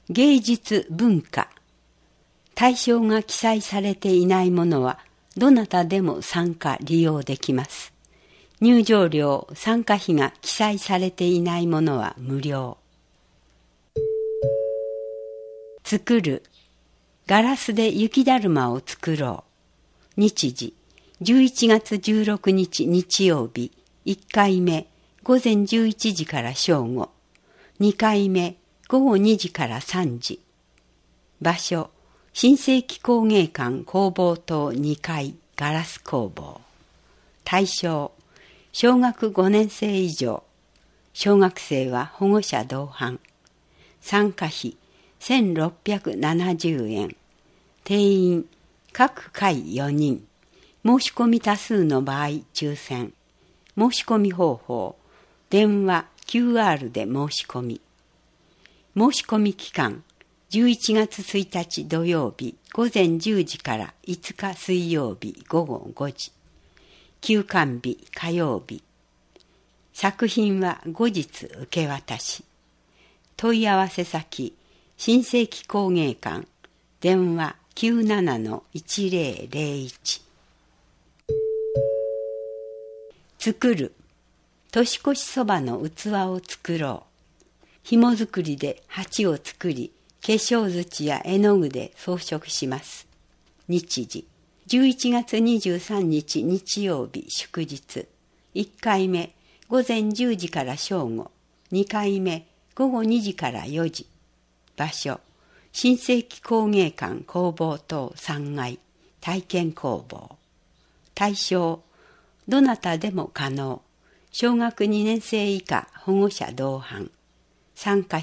芸術文化。対象が記載されていないものは、どなたでも参加利用できます。入場料、参加費が記載されていないものは無料。作る。ガラスで雪だるまを作ろう。日時、11月16日日曜日、1回目、午前11時から正午。2回目、午後2時から3時。場所、新世紀工芸館工房棟2階ガラス工房。対象、小学5年生以上。小学生は保護者同伴。参加費1670円。定員、各回4人。申し込み多数の場合抽選。申し込み方法、電話 QR で申し込み。申し込み期間、11月1日土曜日午前10時から5日水曜日午後5時。休館日火曜日。作品は後日受け渡し。問い合わせ先、新世紀工芸館、電話 97-1001。作る。年越しそばの器を作ろう。紐作りで鉢を作り、化粧土や絵の具で装飾します。日時、11月23日日曜日祝日。1回目、午前10時から正午。2回目、午後2時から4時。場所、新世紀工芸館工房棟3階、体験工房。対象、どなたでも可能。小学2年生以下保護者同伴。参加費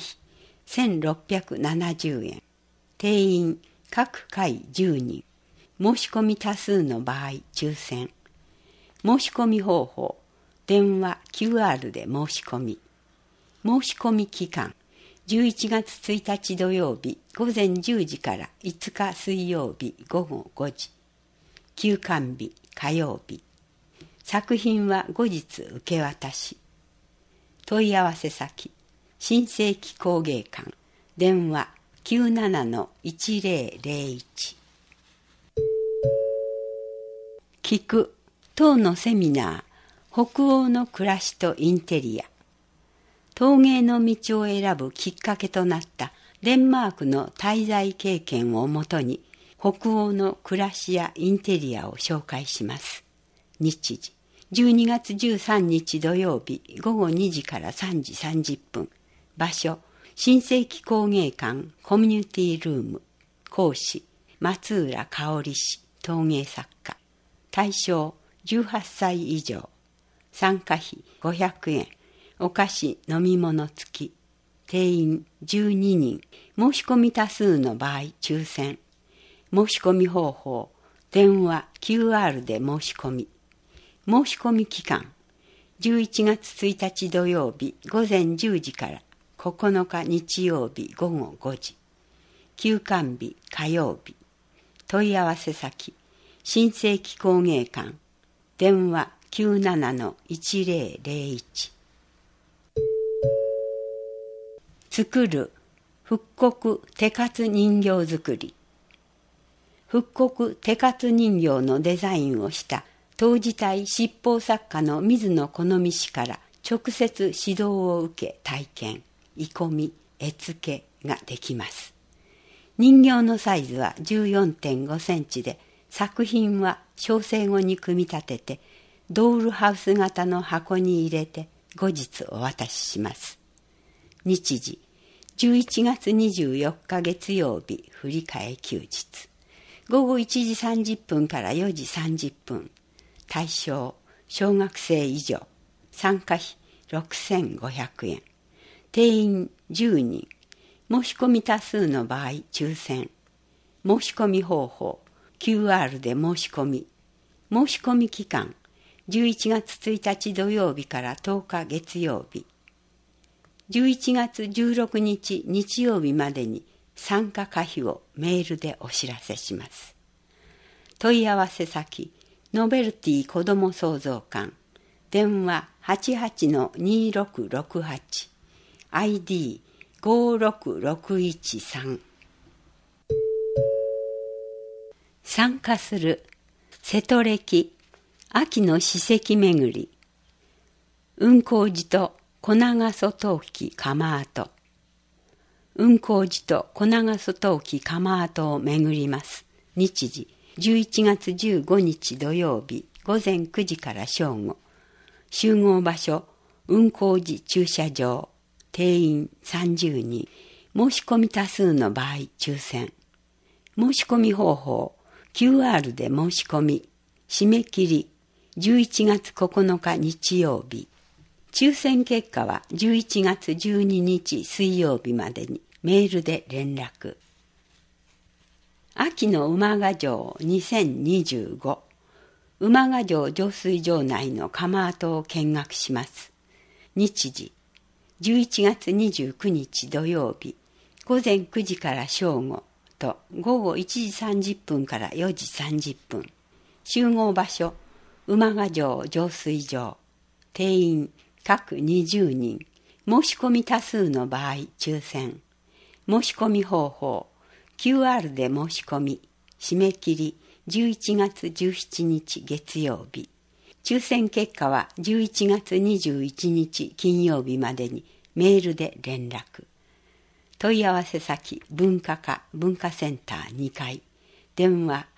1670円。定員、各回10人。申し込み多数の場合抽選。申し込み方法、電話 QR で申し込み。申し込み期間、11月1日土曜日午前10時から5日水曜日午後5時。休館日火曜日。作品は後日受け渡し。問い合わせ先、新世紀工芸館、電話 97-1001。聞く、当のセミナー、北欧の暮らしとインテリア。陶芸の道を選ぶきっかけとなったデンマークの滞在経験をもとに、北欧の暮らしやインテリアを紹介します。日時、12月13日土曜日午後2時から3時30分。場所、新世紀工芸館コミュニティルーム。講師、松浦香織氏、陶芸作家。対象、18歳以上。参加費500円。お菓子、飲み物付き。定員12人。申し込み多数の場合抽選。申し込み方法、電話 QR で申し込み。申し込み期間、11月1日土曜日午前10時から9日日曜日午後5時。休館日火曜日。問い合わせ先、新世紀工芸館、電話 97-1001。作る、復刻手活人形作り。復刻手活人形のデザインをした当時体七宝作家の水野好美氏から直接指導を受け体験、鋳込み、絵付けができます。人形のサイズは 14.5 センチで、作品は焼成後に組み立てて、ドールハウス型の箱に入れて後日お渡しします。日時、11月24日月曜日振り替え休日。午後1時30分から4時30分。対象、小学生以上。参加費6500円。定員10人。申し込み多数の場合抽選。申し込み方法、QR で申し込み。申し込み期間、11月1日土曜日から10日月曜日。11月16日日曜日までに参加可否をメールでお知らせします。問い合わせ先、ノベルティ子ども創造館、電話 88-2668、ID 56613。参加する瀬戸歴秋の史跡巡り。雲光寺と小長曽陶器窯跡。雲光寺と小長曽陶器窯跡を巡ります。日時11月15日土曜日午前9時から正午。集合場所雲光寺駐車場。定員30人。申し込み多数の場合抽選。申し込み方法 QR で申し込み。締め切り11月9日日曜日。抽選結果は11月12日水曜日までにメールで連絡。秋の馬ヶ城2025。馬ヶ城浄水場内の窯跡を見学します。日時11月29日土曜日午前9時から正午と午後1時30分から4時30分。集合場所馬ヶ城浄水場。定員各20人。申し込み多数の場合抽選。申し込み方法 QR で申し込み。締め切り11月17日月曜日。抽選結果は11月21日金曜日までにメールで連絡。問い合わせ先文化課文化センター2階。電話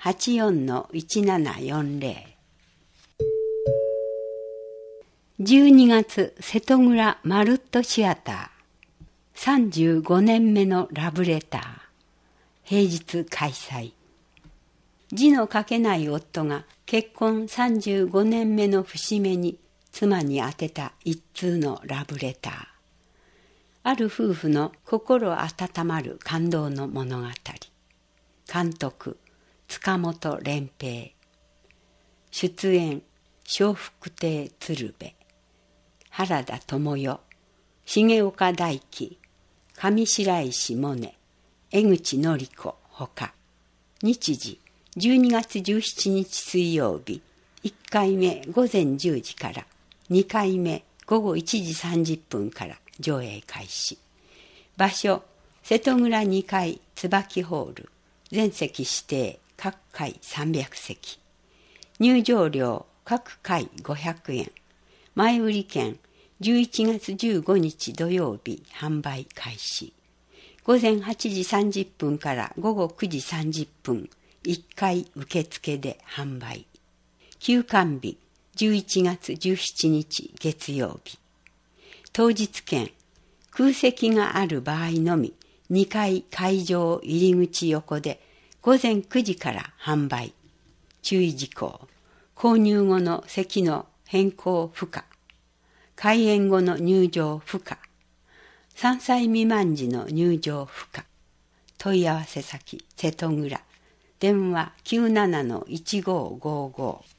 84-1740。12月瀬戸倉マルットシアター。35年目のラブレター。平日開催。字の書けない夫が結婚35年目の節目に妻に宛てた一通のラブレター。ある夫婦の心温まる感動の物語。監督塚本蓮平。出演笑福亭鶴瓶、原田知世、重岡大樹、上白石萌音、江口典子ほか。日時12月17日水曜日。1回目午前10時から2回目午後1時30分から上映開始。場所瀬戸倉2階椿ホール。全席指定各回300席。入場料各回500円。前売り券11月15日土曜日販売開始。午前8時30分から午後9時30分。1回受付で販売。休館日11月17日月曜日。当日券空席がある場合のみ2階会場入り口横で午前9時から販売。注意事項。購入後の席の変更不可。開演後の入場不可。3歳未満時の入場不可。問い合わせ先瀬戸倉。電話 97-1555。